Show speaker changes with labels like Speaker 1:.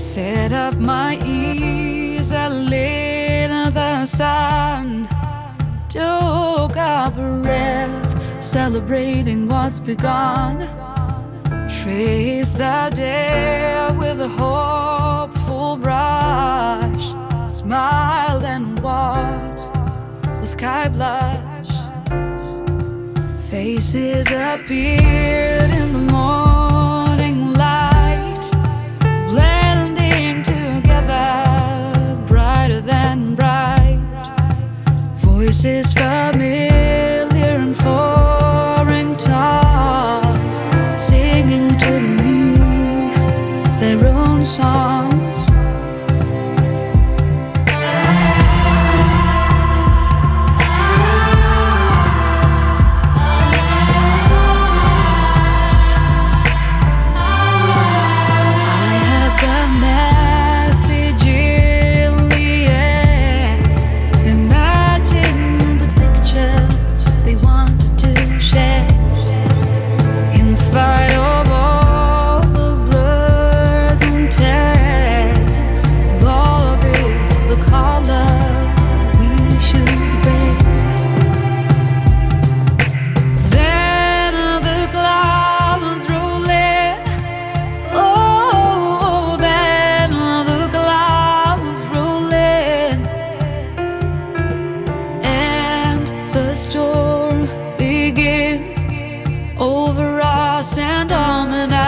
Speaker 1: Set up my ease, I lit the sun, took a breath, celebrating what's begun. Trace the day with a hopeful brush, smiled and watched the sky blush. Faces appeared in the morning light, blending together, brighter than bright. Voices familiar and foreign tongues, singing to me their own songs. The storm begins over us, and I'm an